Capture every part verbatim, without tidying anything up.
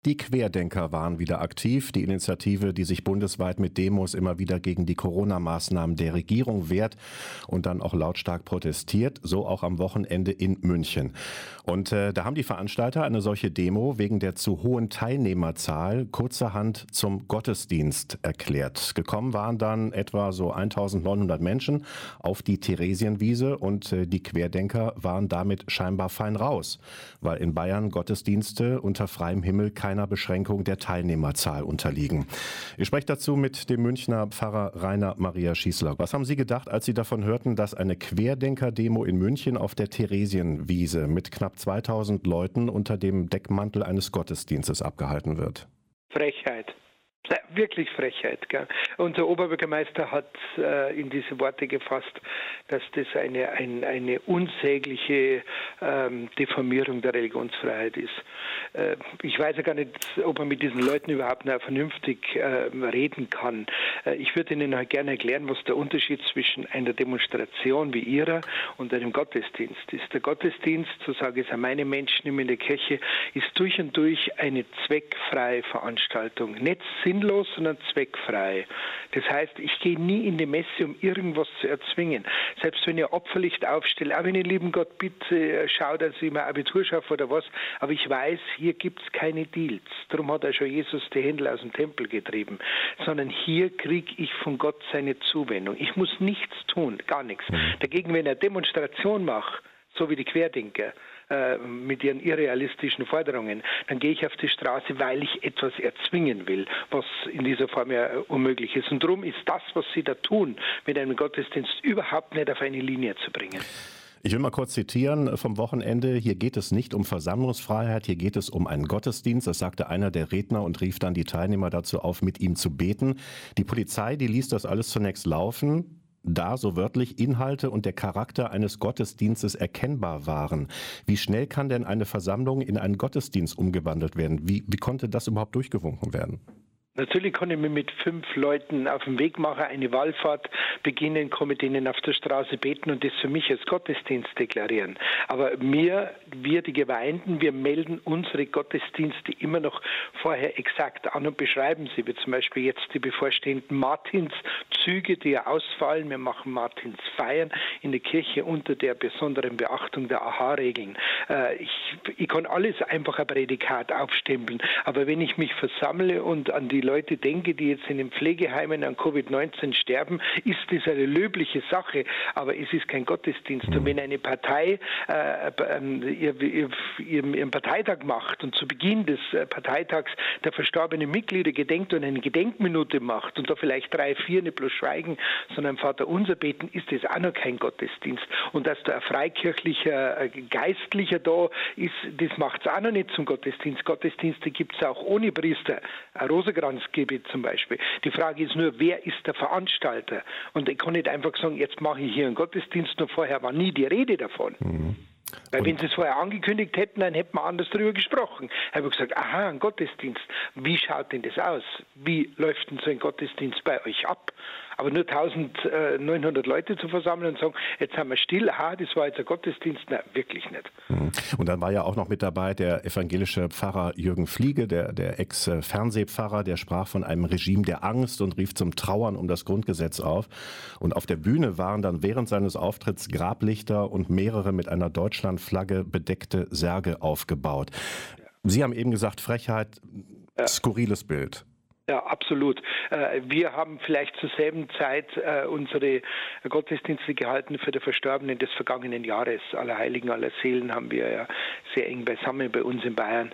Die Querdenker waren wieder aktiv. Die Initiative, die sich bundesweit mit Demos immer wieder gegen die Corona-Maßnahmen der Regierung wehrt und dann auch lautstark protestiert, so auch am Wochenende in München. Und äh, da haben die Veranstalter eine solche Demo wegen der zu hohen Teilnehmerzahl kurzerhand zum Gottesdienst erklärt. Gekommen waren dann etwa so eintausendneunhundert Menschen auf die Theresienwiese und äh, die Querdenker waren damit scheinbar fein raus, weil in Bayern Gottesdienste unter freiem Himmel keiner Beschränkung der Teilnehmerzahl unterliegen. Ich spreche dazu mit dem Münchner Pfarrer Rainer Maria Schießler. Was haben Sie gedacht, als Sie davon hörten, dass eine Querdenker-Demo in München auf der Theresienwiese mit knapp zweitausend Leuten unter dem Deckmantel eines Gottesdienstes abgehalten wird? Frechheit. Wirklich Frechheit. Gell? Unser Oberbürgermeister hat äh, in diese Worte gefasst, dass das eine, ein, eine unsägliche ähm, Deformierung der Religionsfreiheit ist. Äh, ich weiß ja gar nicht, ob man mit diesen Leuten überhaupt noch vernünftig äh, reden kann. Äh, ich würde Ihnen noch gerne erklären, was der Unterschied zwischen einer Demonstration wie Ihrer und einem Gottesdienst ist. Der Gottesdienst, so sage ich es an meine Menschen in der Kirche, ist durch und durch eine zweckfreie Veranstaltung. Nicht sinnlos, sondern zweckfrei. Das heißt, ich gehe nie in die Messe, um irgendwas zu erzwingen. Selbst wenn ich Opferlicht aufstelle, auch wenn ich lieben Gott bitte, schau, dass ich mein Abitur schaffe oder was, aber ich weiß, hier gibt es keine Deals. Darum hat er schon Jesus die Händel aus dem Tempel getrieben. Sondern hier kriege ich von Gott seine Zuwendung. Ich muss nichts tun, gar nichts. Dagegen, wenn ich eine Demonstration mache, so wie die Querdenker, äh, mit ihren irrealistischen Forderungen, dann gehe ich auf die Straße, weil ich etwas erzwingen will, was in dieser Form ja unmöglich ist. Und darum ist das, was sie da tun, mit einem Gottesdienst überhaupt nicht auf eine Linie zu bringen. Ich will mal kurz zitieren vom Wochenende. Hier geht es nicht um Versammlungsfreiheit, hier geht es um einen Gottesdienst. Das sagte einer der Redner und rief dann die Teilnehmer dazu auf, mit ihm zu beten. Die Polizei, die ließ das alles zunächst laufen, da so wörtlich Inhalte und der Charakter eines Gottesdienstes erkennbar waren. Wie schnell kann denn eine Versammlung in einen Gottesdienst umgewandelt werden? Wie, wie konnte das überhaupt durchgewunken werden? Natürlich kann ich mir mit fünf Leuten auf den Weg machen, eine Wallfahrt beginnen, komme mit denen auf der Straße beten und das für mich als Gottesdienst deklarieren. Aber wir, wir die Gemeinde, wir melden unsere Gottesdienste immer noch vorher exakt an und beschreiben sie, wie zum Beispiel jetzt die bevorstehenden Martinszüge, die ja ausfallen. Wir machen Martinsfeiern in der Kirche unter der besonderen Beachtung der A H-Regeln. Ich, ich kann alles einfach ein Prädikat aufstempeln, aber wenn ich mich versammle und an die Leute denke, die jetzt in den Pflegeheimen an Covid neunzehn sterben, ist das eine löbliche Sache, aber es ist kein Gottesdienst. Und wenn eine Partei äh, ihr, ihr, ihren Parteitag macht und zu Beginn des Parteitags der verstorbenen Mitglieder gedenkt und eine Gedenkminute macht und da vielleicht drei, vier nicht bloß schweigen, sondern Vater unser beten, ist das auch noch kein Gottesdienst. Und dass da ein freikirchlicher Geistlicher da ist, das macht es auch noch nicht zum Gottesdienst. Gottesdienste gibt es auch ohne Priester. Ein Rosenkranzgebet zum Beispiel. Die Frage ist nur, wer ist der Veranstalter? Und ich kann nicht einfach sagen, jetzt mache ich hier einen Gottesdienst, nur vorher war nie die Rede davon. Mhm. Weil wenn sie es vorher angekündigt hätten, dann hätten wir anders darüber gesprochen. Ich habe gesagt, aha, ein Gottesdienst. Wie schaut denn das aus? Wie läuft denn so ein Gottesdienst bei euch ab? Aber nur eintausendneunhundert Leute zu versammeln und sagen, jetzt haben wir still, aha, das war jetzt ein Gottesdienst. Nein, wirklich nicht. Und dann war ja auch noch mit dabei der evangelische Pfarrer Jürgen Fliege, der, der Ex-Fernsehpfarrer, der sprach von einem Regime der Angst und rief zum Trauern um das Grundgesetz auf. Und auf der Bühne waren dann während seines Auftritts Grablichter und mehrere mit einer Deutschlandflagge bedeckte Särge aufgebaut. Sie haben eben gesagt, Frechheit, ja. Skurriles Bild. Ja, absolut. Wir haben vielleicht zur selben Zeit unsere Gottesdienste gehalten für die Verstorbenen des vergangenen Jahres. Allerheiligen, aller Seelen haben wir ja sehr eng beisammen bei uns in Bayern.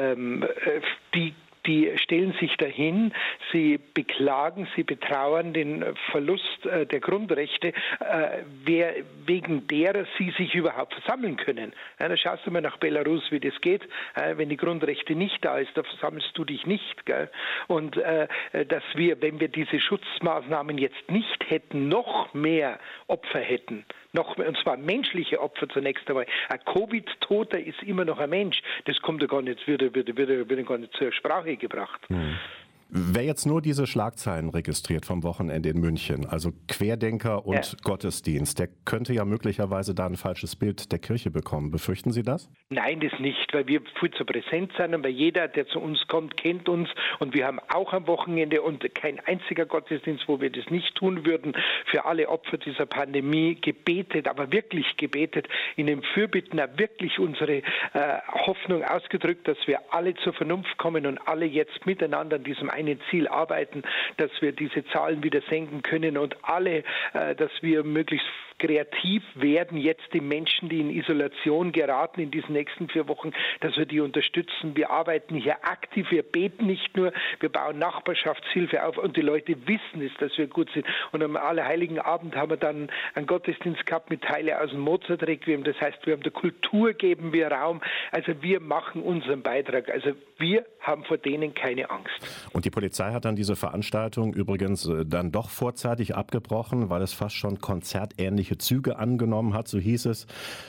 Die Die stellen sich dahin, sie beklagen, sie betrauern den Verlust äh, der Grundrechte, äh, wer, wegen derer sie sich überhaupt versammeln können. Ja, da schaust du mal nach Belarus, wie das geht. Äh, wenn die Grundrechte nicht da ist, da versammelst du dich nicht. Gell? Und äh, dass wir, wenn wir diese Schutzmaßnahmen jetzt nicht hätten, noch mehr Opfer hätten. Noch, und zwar menschliche Opfer zunächst einmal. Ein Covid-Toter ist immer noch ein Mensch. Das kommt ja gar nicht, wird, wird, wird, wird gar nicht zur Sprache gebracht. Hm. Wer jetzt nur diese Schlagzeilen registriert vom Wochenende in München, also Querdenker und ja. Gottesdienst, der könnte ja möglicherweise da ein falsches Bild der Kirche bekommen. Befürchten Sie das? Nein, das nicht, weil wir viel zu präsent sind und weil jeder, der zu uns kommt, kennt uns und wir haben auch am Wochenende und kein einziger Gottesdienst, wo wir das nicht tun würden, für alle Opfer dieser Pandemie gebetet, aber wirklich gebetet, in den Fürbitten wirklich unsere äh, Hoffnung ausgedrückt, dass wir alle zur Vernunft kommen und alle jetzt miteinander an diesem einen Ziel arbeiten, dass wir diese Zahlen wieder senken können und alle, äh, dass wir möglichst kreativ werden, jetzt die Menschen, die in Isolation geraten in diesen nächsten vier Wochen, dass wir die unterstützen. Wir arbeiten hier aktiv, wir beten nicht nur, wir bauen Nachbarschaftshilfe auf und die Leute wissen es, dass wir gut sind. Und am Allerheiligen Abend haben wir dann einen Gottesdienst gehabt mit Teile aus dem Mozart-Requiem. Das heißt, wir haben der Kultur geben wir Raum. Also wir machen unseren Beitrag. Also wir haben vor denen keine Angst. Und die Polizei hat dann diese Veranstaltung übrigens dann doch vorzeitig abgebrochen, weil es fast schon konzertähnliche Züge angenommen hat, so hieß es.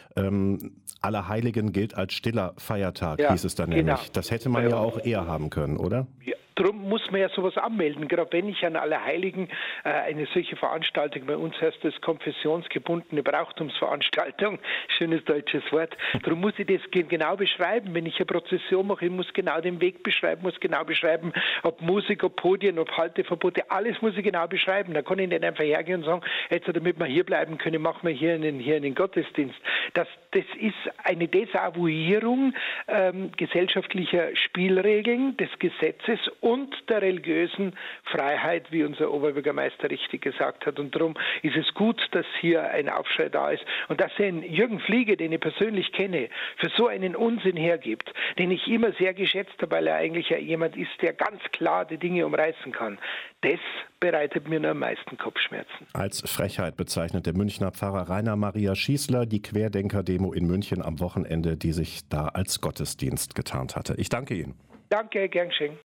Ähm, Allerheiligen gilt als stiller Feiertag, ja, hieß es dann genau. nämlich. Das hätte man ja, ja auch eher haben können, oder? Ja. Darum muss man ja sowas anmelden. Gerade wenn ich an Allerheiligen äh, eine solche Veranstaltung, bei uns heißt das konfessionsgebundene Brauchtumsveranstaltung, schönes deutsches Wort, darum muss ich das genau beschreiben. Wenn ich eine Prozession mache, ich muss genau den Weg beschreiben, muss genau beschreiben, ob Musik, ob Podien, ob Halteverbote, alles muss ich genau beschreiben. Da kann ich nicht einfach hergehen und sagen, jetzt damit wir hier bleiben können, machen wir hier einen, hier einen Gottesdienst. Das, das ist eine Desavouierung ähm, gesellschaftlicher Spielregeln, des Gesetzes und der religiösen Freiheit, wie unser Oberbürgermeister richtig gesagt hat. Und darum ist es gut, dass hier ein Aufschrei da ist und dass ein Jürgen Fliege, den ich persönlich kenne, für so einen Unsinn hergibt, den ich immer sehr geschätzt habe, weil er eigentlich ja jemand ist, der ganz klar die Dinge umreißen kann. Das bereitet mir nur am meisten Kopfschmerzen. Als Frechheit bezeichnet der Münchner Pfarrer Rainer Maria Schießler die Querdenker-Demo in München am Wochenende, die sich da als Gottesdienst getarnt hatte. Ich danke Ihnen. Danke, gern geschehen.